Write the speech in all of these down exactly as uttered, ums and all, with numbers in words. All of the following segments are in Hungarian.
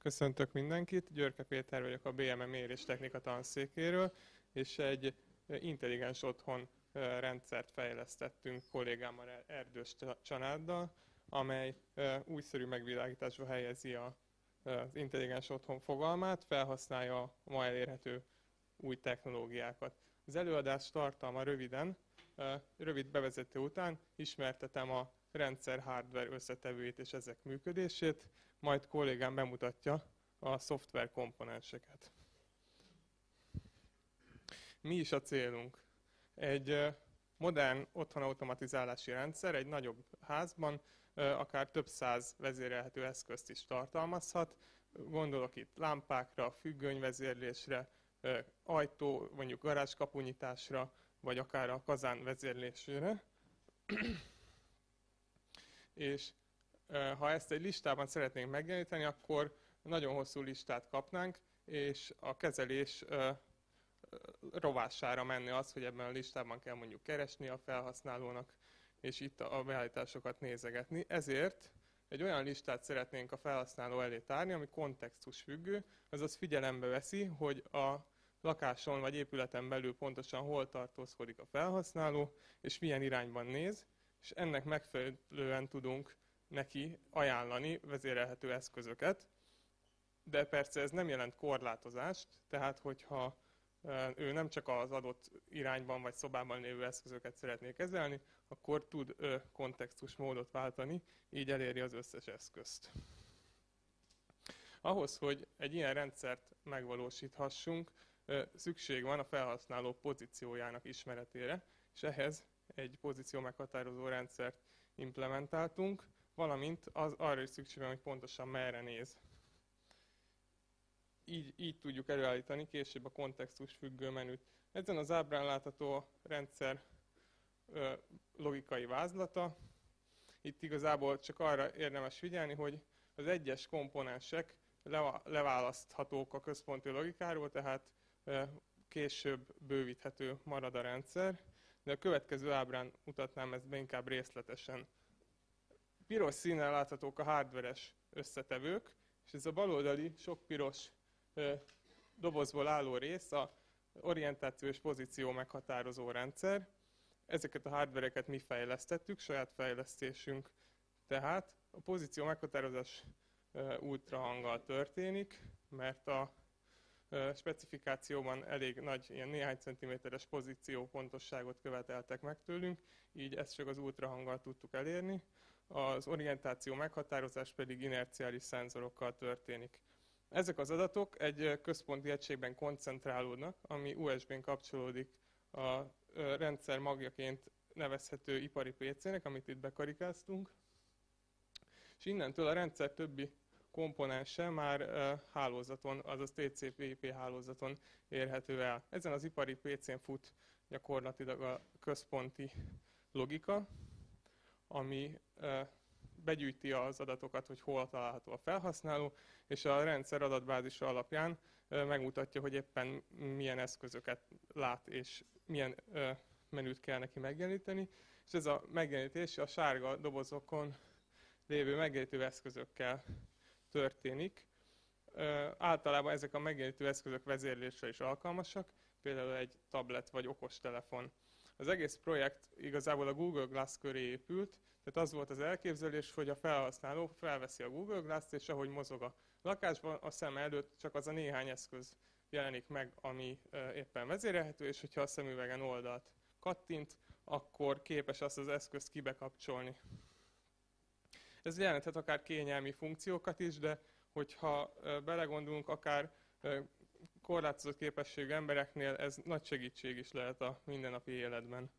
Köszöntök mindenkit, Györke Péter vagyok a bé em e méréstechnika tanszékéről, és egy intelligens otthon rendszert fejlesztettünk kollégámmal, Erdős Csanáddal, amely újszerű megvilágításba helyezi az intelligens otthon fogalmát, felhasználja a ma elérhető új technológiákat. Az előadás tartalma röviden, rövid bevezető után ismertetem a rendszer hardware összetevőit és ezek működését, majd kollégám bemutatja a szoftver komponenseket. Mi is a célunk? Egy modern otthonautomatizálási rendszer egy nagyobb házban akár több száz vezérelhető eszközt is tartalmazhat. Gondolok itt lámpákra, függönyvezérlésre, ajtó, mondjuk garázskapunyitásra, vagy akár a kazán vezérlésére. És ha ezt egy listában szeretnénk megjeleníteni, akkor nagyon hosszú listát kapnánk, és a kezelés rovására menni az, hogy ebben a listában kell mondjuk keresni a felhasználónak, és itt a beállításokat nézegetni. Ezért egy olyan listát szeretnénk a felhasználó elé tárni, ami kontextus függő, azaz figyelembe veszi, hogy a lakáson vagy épületen belül pontosan hol tartózkodik a felhasználó, és milyen irányban néz, és ennek megfelelően tudunk neki ajánlani vezérelhető eszközöket, de persze ez nem jelent korlátozást, tehát hogyha ő nem csak az adott irányban vagy szobában lévő eszközöket szeretné kezelni, akkor tud kontextus módot váltani, így eléri az összes eszközt. Ahhoz, hogy egy ilyen rendszert megvalósíthassunk, szükség van a felhasználó pozíciójának ismeretére, és ehhez egy pozíció meghatározó rendszert implementáltunk, valamint az arra is szükség van, hogy pontosan merre néz. Így, így tudjuk előállítani később a kontextus függő menüt. Ezen az ábrán látható a rendszer ö, logikai vázlata. Itt igazából csak arra érdemes figyelni, hogy az egyes komponensek leválaszthatók a központi logikáról, tehát ö, később bővíthető marad a rendszer, de a következő ábrán mutatnám ezt be inkább részletesen. Piros színnel láthatók a hardveres összetevők, és ez a baloldali sok piros ö, dobozból álló rész a orientáció és pozíció meghatározó rendszer. Ezeket a hardvereket mi fejlesztettük, saját fejlesztésünk. Tehát a pozíció meghatározás ö, ultrahanggal történik, mert a ö, specifikációban elég nagy, ilyen néhány centiméteres pozíció pontosságot követeltek meg tőlünk, így ezt csak az ultrahanggal tudtuk elérni. Az orientáció meghatározás pedig inerciális szenzorokkal történik. Ezek az adatok egy központi egységben koncentrálódnak, ami u es bén kapcsolódik a rendszer magjaként nevezhető ipari pé cének, amit itt bekarikáztunk. És innentől a rendszer többi komponense már hálózaton, azaz té cé pé i pé hálózaton érhető el. Ezen az ipari pé cén fut gyakorlatilag a központi logika, ami begyűjti az adatokat, hogy hol található a felhasználó, és a rendszer adatbázisa alapján megmutatja, hogy éppen milyen eszközöket lát, és milyen menüt kell neki megjeleníteni. És ez a megjelenítés a sárga dobozokon lévő megjelenítő eszközökkel történik. Általában ezek a megjelenítő eszközök vezérlésre is alkalmasak, például egy tablet vagy okostelefon. Az egész projekt igazából a Google Glass köré épült, tehát az volt az elképzelés, hogy a felhasználó felveszi a Google Glass-t, és ahogy mozog a lakásban, a szeme előtt csak az a néhány eszköz jelenik meg, ami éppen vezérelhető, és hogyha a szemüvegen oldalt kattint, akkor képes azt az eszközt kibekapcsolni. Ez jelenthet akár kényelmi funkciókat is, de hogyha belegondolunk, akár korlátozott képességű embereknél ez nagy segítség is lehet a mindennapi életben.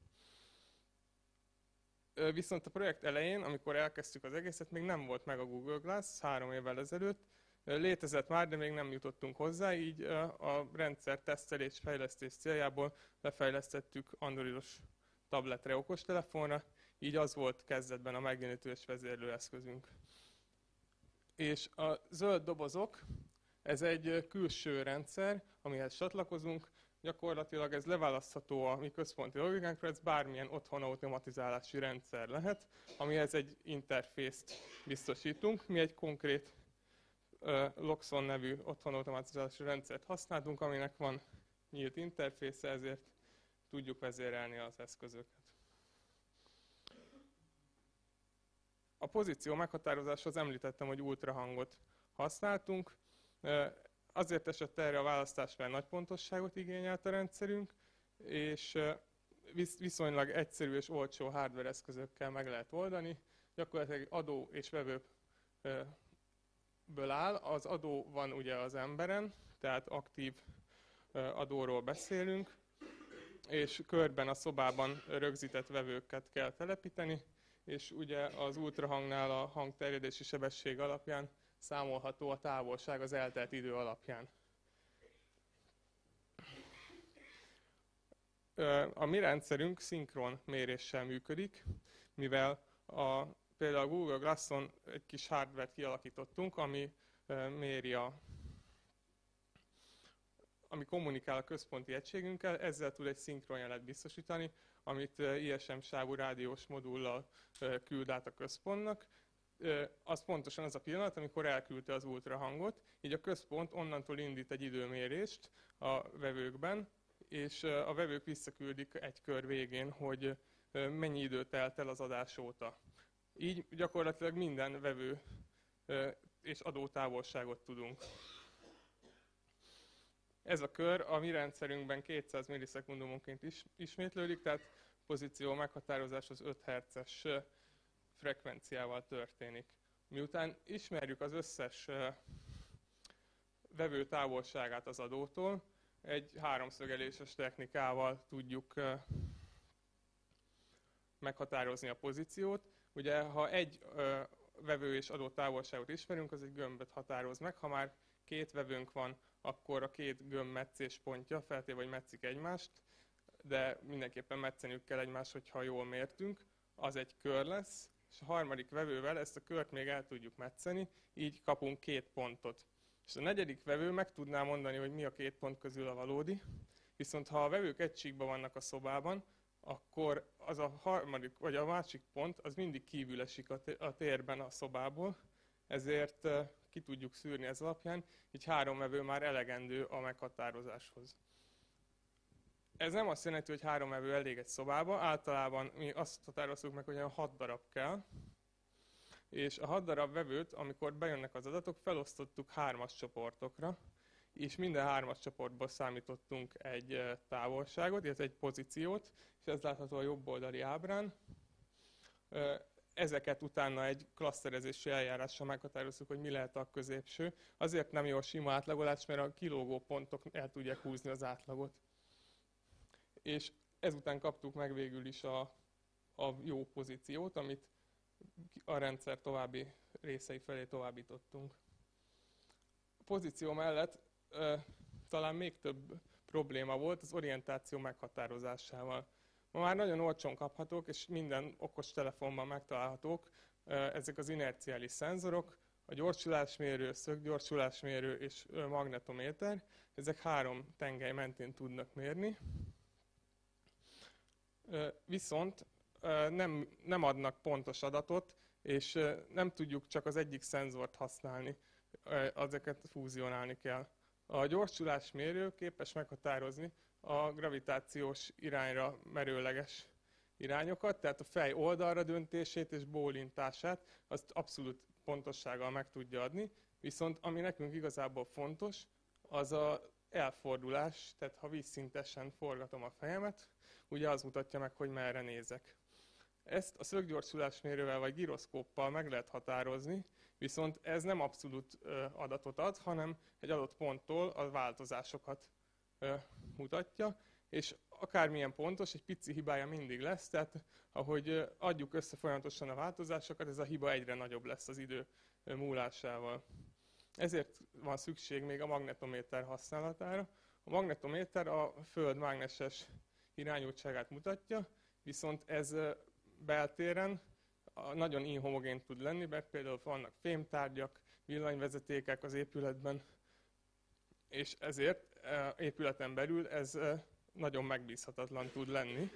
Viszont a projekt elején, amikor elkezdtük az egészet, még nem volt meg a Google Glass, három évvel ezelőtt. Létezett már, de még nem jutottunk hozzá, így a rendszer tesztelés, fejlesztés céljából befejlesztettük androidos tabletre, okostelefonra, így az volt kezdetben a megjelenítő és vezérlőeszközünk. És a zöld dobozok, ez egy külső rendszer, amihez csatlakozunk, gyakorlatilag ez leválasztható a mi központi logikánkra, ez bármilyen otthon automatizálási rendszer lehet, amihez egy interfészt biztosítunk. Mi egy konkrét Loxon nevű otthonautomatizálási rendszert használtunk, aminek van nyílt interfésze, ezért tudjuk vezérelni az eszközöket. A pozíció meghatározáshoz említettem, hogy ultrahangot használtunk. Azért esett erre a választás, mert nagy pontosságot igényelt a rendszerünk, és viszonylag egyszerű és olcsó hardware eszközökkel meg lehet oldani. Gyakorlatilag adó és vevőből áll. Az adó van ugye az emberen, tehát aktív adóról beszélünk, és körben a szobában rögzített vevőket kell telepíteni, és ugye az ultrahangnál a hangterjedési sebesség alapján számolható a távolság az eltelt idő alapján. A mi rendszerünk szinkron méréssel működik, mivel a, például a Google Glasson egy kis hardware-t kialakítottunk, ami méri a, ami kommunikál a központi egységünkkel, ezzel tud egy szinkronjelet biztosítani, amit I S M sávú rádiós modullal küld át a központnak. Az pontosan az a pillanat, amikor elküldte az ultrahangot, így a központ onnantól indít egy időmérést a vevőkben, és a vevők visszaküldik egy kör végén, hogy mennyi idő telt el az adás óta. Így gyakorlatilag minden vevő és adótávolságot tudunk. Ez a kör a mi rendszerünkben kétszáz millisekundumonként is ismétlődik, tehát pozíció meghatározás az öt hertzes frekvenciával történik. Miután ismerjük az összes vevő távolságát az adótól, egy háromszögeléses technikával tudjuk meghatározni a pozíciót. Ugye, ha egy vevő és adó távolságot ismerünk, az egy gömböt határoz meg. Ha már két vevőnk van, akkor a két gömb metszés pontja, feltéve, hogy metszik egymást, de mindenképpen metszeniük kell egymást, hogyha jól mértünk, az egy kör lesz, és a harmadik vevővel ezt a kört még el tudjuk metszeni, így kapunk két pontot. És a negyedik vevő meg tudná mondani, hogy mi a két pont közül a valódi, viszont ha a vevők egy síkban vannak a szobában, akkor az a harmadik, vagy a másik pont, az mindig kívül esik a térben a szobából, ezért ki tudjuk szűrni ez alapján, így három vevő már elegendő a meghatározáshoz. Ez nem azt jelenti, hogy három vevő elég egy szobába, általában mi azt határozunk meg, hogy olyan hat darab kell, és a hat darab vevőt, amikor bejönnek az adatok, felosztottuk hármas csoportokra, és minden hármas csoportból számítottunk egy távolságot, illetve egy pozíciót, és ez látható a jobb oldali ábrán. Ezeket utána egy klaszterezési eljárással meghatározzuk, hogy mi lehet a középső. Azért nem jó a sima átlagolás, mert a kilógó pontok el tudják húzni az átlagot. És ezután kaptuk meg végül is a, a jó pozíciót, amit a rendszer további részei felé továbbítottunk. A pozíció mellett ö, talán még több probléma volt az orientáció meghatározásával. Ma már nagyon olcsón kaphatók, és minden okos telefonban megtalálhatók ö, ezek az inerciális szenzorok, a gyorsulásmérő, szöggyorsulásmérő és ö, magnetométer. Ezek három tengely mentén tudnak mérni. Ö, viszont Nem, nem adnak pontos adatot, és nem tudjuk csak az egyik szenzort használni, ezeket fúzionálni kell. A gyorsulásmérő képes meghatározni a gravitációs irányra merőleges irányokat, tehát a fej oldalra döntését és bólintását, azt abszolút pontossággal meg tudja adni, viszont ami nekünk igazából fontos, az az elfordulás, tehát ha vízszintesen forgatom a fejemet, ugye az mutatja meg, hogy merre nézek. Ezt a szöggyorsulásmérővel vagy giroszkóppal meg lehet határozni, viszont ez nem abszolút adatot ad, hanem egy adott ponttól a változásokat mutatja, és akármilyen pontos, egy pici hibája mindig lesz, tehát ahogy adjuk össze folyamatosan a változásokat, ez a hiba egyre nagyobb lesz az idő múlásával. Ezért van szükség még a magnetométer használatára. A magnetométer a Föld mágneses irányultságát mutatja, viszont ez beltéren nagyon inhomogén tud lenni, mert például vannak fémtárgyak, villanyvezetékek az épületben, és ezért épületen belül ez nagyon megbízhatatlan tud lenni.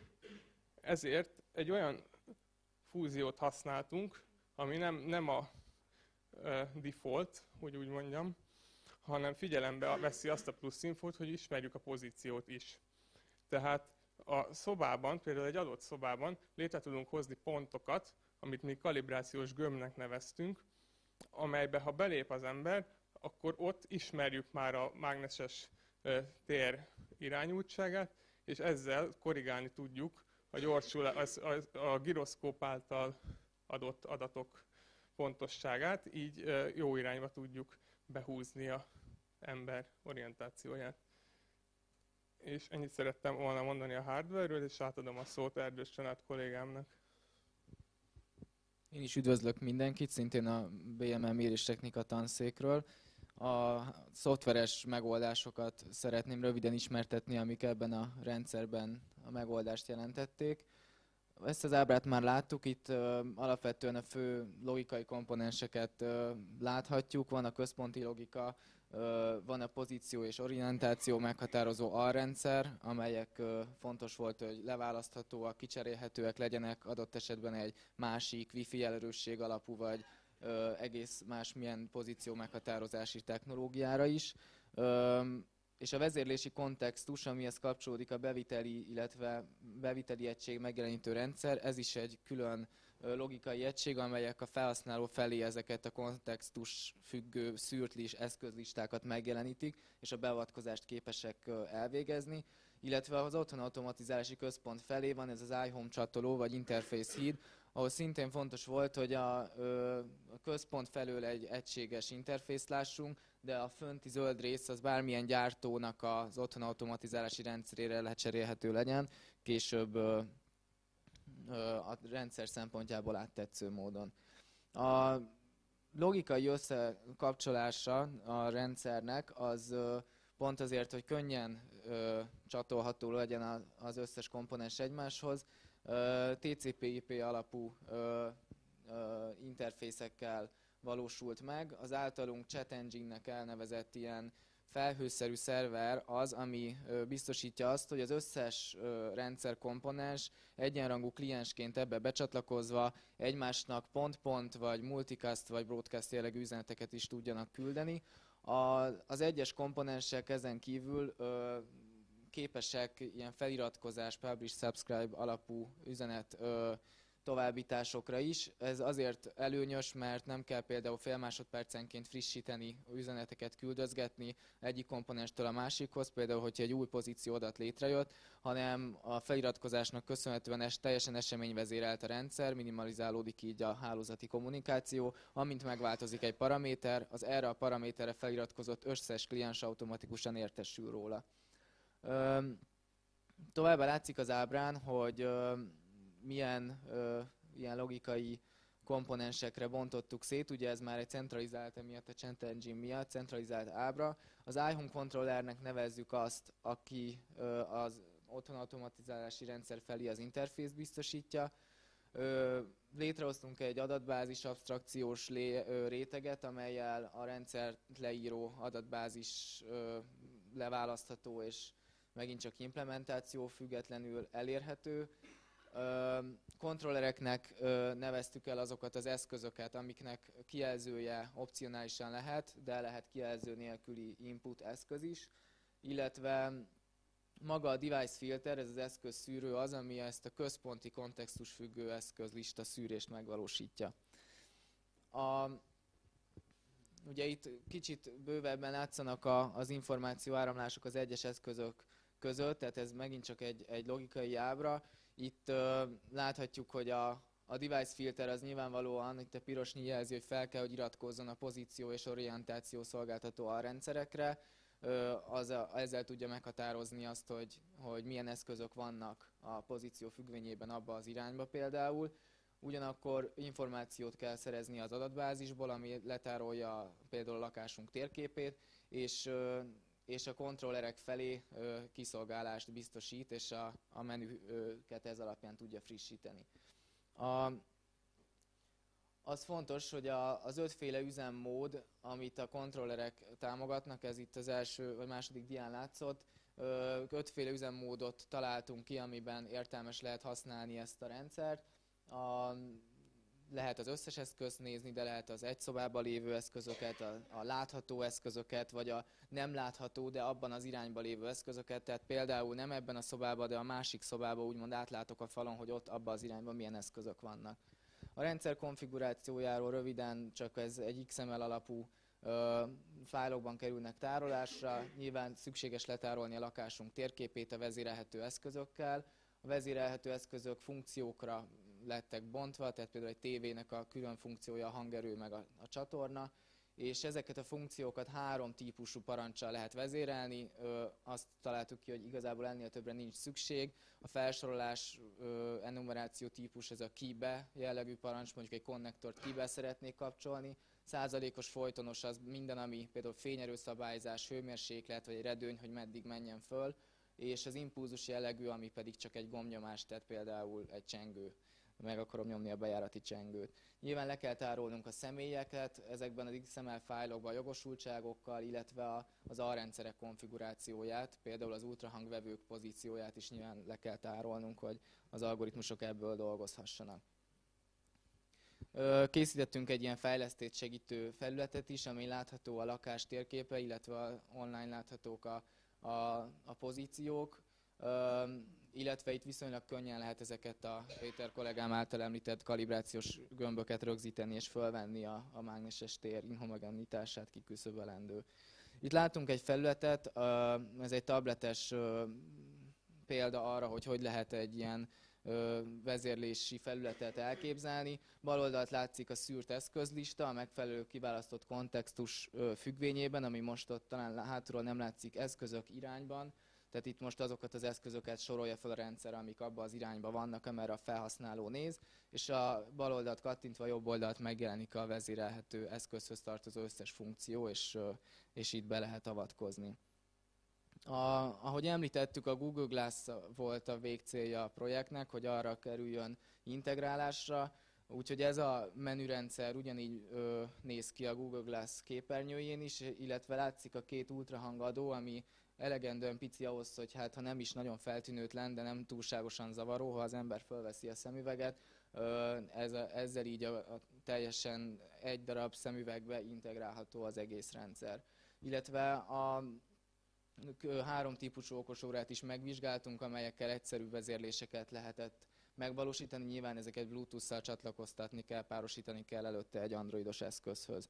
Ezért egy olyan fúziót használtunk, ami nem, nem a default, hogy úgy mondjam, hanem figyelembe veszi azt a plusz infót, hogy ismerjük a pozíciót is. Tehát a szobában, például egy adott szobában létre tudunk hozni pontokat, amit mi kalibrációs gömbnek neveztünk, amelybe ha belép az ember, akkor ott ismerjük már a mágneses tér irányultságát, és ezzel korrigálni tudjuk a gyorsulás, a, a giroszkóp által adott adatok pontosságát, így jó irányba tudjuk behúzni az ember orientációját. És ennyit szerettem volna mondani a hardware-ről, és átadom a szót Erdős Csanád kollégámnak. Én is üdvözlök mindenkit, szintén a bé em el méréstechnika tanszékről. A szoftveres megoldásokat szeretném röviden ismertetni, amik ebben a rendszerben a megoldást jelentették. Ezt az ábrát már láttuk, itt uh, alapvetően a fő logikai komponenseket uh, láthatjuk. Van a központi logika, uh, van a pozíció és orientáció meghatározó alrendszer, amelyek uh, fontos volt, hogy leválaszthatóak, kicserélhetőek legyenek, adott esetben egy másik wifi jelerősség alapú, vagy uh, egész másmilyen pozíció meghatározási technológiára is. Uh, és a vezérlési kontextus, amihez kapcsolódik a beviteli, illetve beviteli egység megjelenítő rendszer, ez is egy külön logikai egység, amelyek a felhasználó felé ezeket a kontextus függő szűrt eszközlistákat megjelenítik, és a beavatkozást képesek elvégezni. Illetve az otthon automatizálási központ felé van ez az iHome csatoló, vagy interface híd, ahol szintén fontos volt, hogy a, a központ felől egy egységes interfészt lássunk, de a fönti zöld rész az bármilyen gyártónak az otthon automatizálási rendszerére lecserélhető legyen, később ö, ö, a rendszer szempontjából áttetsző módon. A logikai összekapcsolása a rendszernek az ö, pont azért, hogy könnyen ö, csatolható legyen az összes komponens egymáshoz, té cé pé i pé alapú ö, ö, interfészekkel valósult meg. Az általunk Chat Engine-nek elnevezett ilyen felhőszerű szerver az, ami ö, biztosítja azt, hogy az összes ö, rendszerkomponens egyenrangú kliensként ebbe becsatlakozva egymásnak pont-pont, vagy multicast, vagy broadcast jellegű üzeneteket is tudjanak küldeni. A, az egyes komponensek ezen kívül ö, képesek ilyen feliratkozás, publish, subscribe alapú üzenet ö, továbbításokra is. Ez azért előnyös, mert nem kell például fél másodpercenként frissíteni, üzeneteket küldözgetni egyik komponenstől a másikhoz, például hogyha egy új pozíció adat létrejött, hanem a feliratkozásnak köszönhetően es, teljesen eseményvezérelt a rendszer, minimalizálódik így a hálózati kommunikáció, amint megváltozik egy paraméter, az erre a paraméterre feliratkozott összes kliens automatikusan értesül róla. Ö, továbbá látszik az ábrán, hogy ö, milyen ö, ilyen logikai komponensekre bontottuk szét. Ugye ez már egy centralizált, emiatt a Chat Engine miatt centralizált ábra. Az iHome controllernek nevezzük azt, aki ö, az otthon automatizálási rendszer felé az interfészt biztosítja. Ö, létrehoztunk egy adatbázis absztrakciós lé, ö, réteget, amellyel a rendszert leíró adatbázis ö, leválasztható és megint csak implementáció függetlenül elérhető. Kontrollereknek neveztük el azokat az eszközöket, amiknek kijelzője opcionálisan lehet, de lehet kijelző nélküli input eszköz is, illetve maga a device filter, ez az eszközszűrő az, ami ezt a központi kontextusfüggő eszközlista szűrést megvalósítja. A, ugye itt kicsit bővebben látszanak a, az információ áramlások az egyes eszközök között, tehát ez megint csak egy, egy logikai ábra. Itt uh, láthatjuk, hogy a, a device filter az nyilvánvalóan, itt a piros jelzi, hogy fel kell, hogy iratkozzon a pozíció és orientáció szolgáltató alrendszerekre. Uh, az a, ezzel tudja meghatározni azt, hogy, hogy milyen eszközök vannak a pozíció függvényében abba az irányba például. Ugyanakkor információt kell szerezni az adatbázisból, ami letárolja például a lakásunk térképét, és uh, és a kontrollerek felé ö, kiszolgálást biztosít, és a, a menüket ez alapján tudja frissíteni. A, az fontos, hogy a, az ötféle üzemmód, amit a kontrollerek támogatnak, ez itt az első vagy második dián látszott, ö, ötféle üzemmódot találtunk ki, amiben értelmes lehet használni ezt a rendszert. A lehet az összes eszközt nézni, de lehet az egy szobában lévő eszközöket, a, a látható eszközöket, vagy a nem látható, de abban az irányban lévő eszközöket. Tehát például nem ebben a szobában, de a másik szobában úgymond átlátok a falon, hogy ott abban az irányban milyen eszközök vannak. A rendszer konfigurációjáról röviden csak ez egy iksz em el alapú ö, fájlokban kerülnek tárolásra. Nyilván szükséges letárolni a lakásunk térképét a vezérelhető eszközökkel. A vezérelhető eszközök funkciókra lettek bontva, tehát például egy tévének a külön funkciója a hangerő meg a, a csatorna, és ezeket a funkciókat három típusú parancsal lehet vezérelni. Ö, azt találtuk ki, hogy igazából ennél többre nincs szükség. A felsorolás ö, enumeráció típus, ez a keybe jellegű parancs, mondjuk egy konnektort keybe szeretnék kapcsolni. Százalékos folytonos az minden, ami például fényerőszabályzás, hőmérséklet vagy egy redőny, hogy meddig menjen föl, és az impulzus jellegű, ami pedig csak egy gombnyomás, tehát például egy csengő. Meg akarom nyomni a bejárati csengőt. Nyilván le kell tárolnunk a személyeket ezekben az iksz em el fájlokban a jogosultságokkal, illetve a, az alrendszerek konfigurációját, például az ultrahangvevők pozícióját is nyilván le kell tárolnunk, hogy az algoritmusok ebből dolgozhassanak. Készítettünk egy ilyen fejlesztést segítő felületet is, ami látható a lakás térképe, illetve a online láthatók a, a, a pozíciók. Uh, illetve itt viszonylag könnyen lehet ezeket a Péter kollégám által említett kalibrációs gömböket rögzíteni és fölvenni a, a mágneses tér inhomogenitását kiküszöbölendő. Itt látunk egy felületet, uh, ez egy tabletes uh, példa arra, hogy hogy lehet egy ilyen uh, vezérlési felületet elképzelni. Bal oldalt látszik a szűrt eszközlista, a megfelelő kiválasztott kontextus uh, függvényében, ami most ott talán hátulról nem látszik, eszközök irányban. Tehát itt most azokat az eszközöket sorolja fel a rendszer, amik abban az irányban vannak, amerre a felhasználó néz, és a bal oldalt kattintva a jobb oldalt megjelenik a vezérelhető eszközhöz tartozó összes funkció, és, és itt be lehet avatkozni. A, ahogy említettük, a Google Glass volt a végcélja a projektnek, hogy arra kerüljön integrálásra, úgyhogy ez a menürendszer ugyanígy ö, néz ki a Google Glass képernyőjén is, illetve látszik a két ultrahangadó, ami elegendően pici ahhoz, hogy hát ha nem is nagyon feltűnőtlen, de nem túlságosan zavaró, ha az ember fölveszi a szemüveget, ez a, ezzel így a, a teljesen egy darab szemüvegbe integrálható az egész rendszer. Illetve a három típusú okosórát is megvizsgáltunk, amelyekkel egyszerű vezérléseket lehetett megvalósítani. Nyilván ezeket Bluetooth-szal csatlakoztatni kell, párosítani kell előtte egy androidos eszközhöz.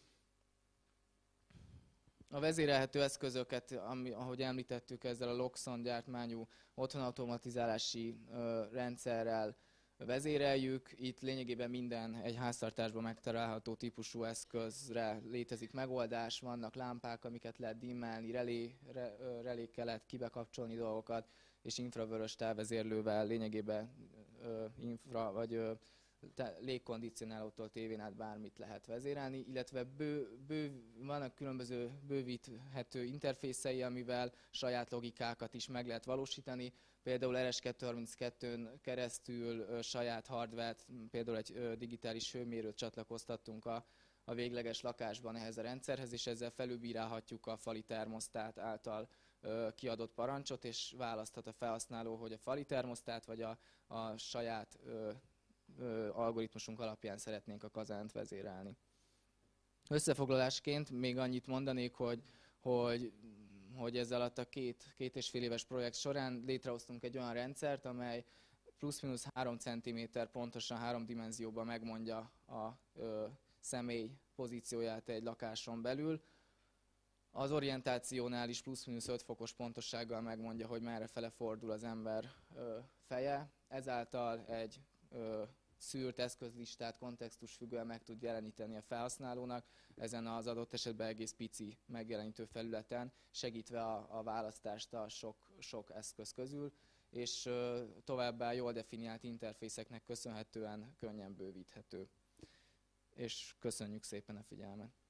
A vezérelhető eszközöket, ami, ahogy említettük, ezzel a Loxon gyártmányú otthonautomatizálási ö, rendszerrel vezéreljük. Itt lényegében minden egy háztartásban megtalálható típusú eszközre létezik megoldás, vannak lámpák, amiket lehet dimmelni, relé, re, ö, relékkel lehet kibekapcsolni dolgokat, és infravörös távvezérlővel lényegében ö, infra vagy ö, légkondicionálótól tévén át bármit lehet vezérelni, illetve bő, bő, vannak különböző bővíthető interfészei, amivel saját logikákat is meg lehet valósítani. Például er es kétszázharminckettőn keresztül ö, saját hardvert, például egy ö, digitális hőmérőt csatlakoztattunk a, a végleges lakásban ehhez a rendszerhez, és ezzel felülbírálhatjuk a fali termosztát által ö, kiadott parancsot, és választhat a felhasználó, hogy a fali termosztát vagy a, a saját ö, algoritmusunk alapján szeretnénk a kazánt vezérelni. Összefoglalásként még annyit mondanék, hogy, hogy, hogy ezzel alatt a két, két és fél éves projekt során létrehoztunk egy olyan rendszert, amely plusz-minusz három centiméter pontosan három dimenzióban megmondja a ö, személy pozícióját egy lakáson belül. Az orientációnál is plusz-minusz öt fokos pontossággal megmondja, hogy merre fele fordul az ember ö, feje. Ezáltal egy ö, szűrt eszközlistát kontextusfüggően meg tud jeleníteni a felhasználónak ezen az adott esetben egész pici megjelenítő felületen, segítve a, a választást a sok, sok eszköz közül, és ö, továbbá jól definiált interfészeknek köszönhetően könnyen bővíthető. És köszönjük szépen a figyelmet!